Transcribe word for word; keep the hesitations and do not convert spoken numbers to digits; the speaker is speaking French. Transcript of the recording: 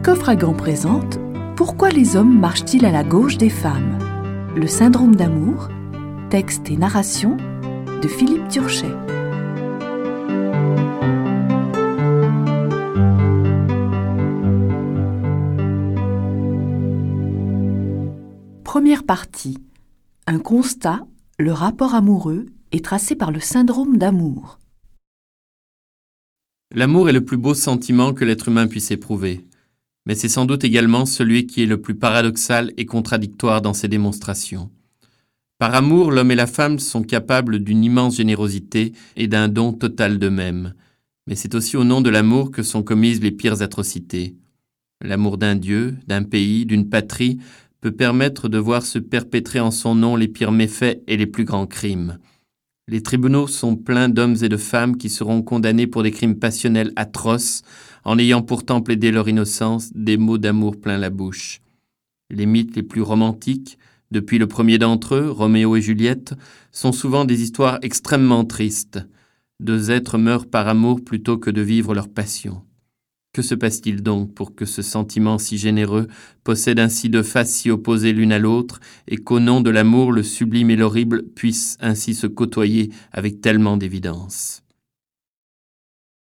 Psychophragan présente « Pourquoi les hommes marchent-ils à la gauche des femmes ?» Le syndrome d'amour, texte et narration de Philippe Turchet. Première partie. Un constat, le rapport amoureux est tracé par le syndrome d'amour. L'amour est le plus beau sentiment que l'être humain puisse éprouver, mais c'est sans doute également celui qui est le plus paradoxal et contradictoire dans ses démonstrations. Par amour, l'homme et la femme sont capables d'une immense générosité et d'un don total d'eux-mêmes, mais c'est aussi au nom de l'amour que sont commises les pires atrocités. L'amour d'un Dieu, d'un pays, d'une patrie peut permettre de voir se perpétrer en son nom les pires méfaits et les plus grands crimes. Les tribunaux sont pleins d'hommes et de femmes qui seront condamnés pour des crimes passionnels atroces, en ayant pourtant plaidé leur innocence, des mots d'amour plein la bouche. Les mythes les plus romantiques, depuis le premier d'entre eux, Roméo et Juliette, sont souvent des histoires extrêmement tristes. Deux êtres meurent par amour plutôt que de vivre leur passion. Que se passe-t-il donc pour que ce sentiment si généreux possède ainsi deux faces si opposées l'une à l'autre et qu'au nom de l'amour, le sublime et l'horrible puissent ainsi se côtoyer avec tellement d'évidence ?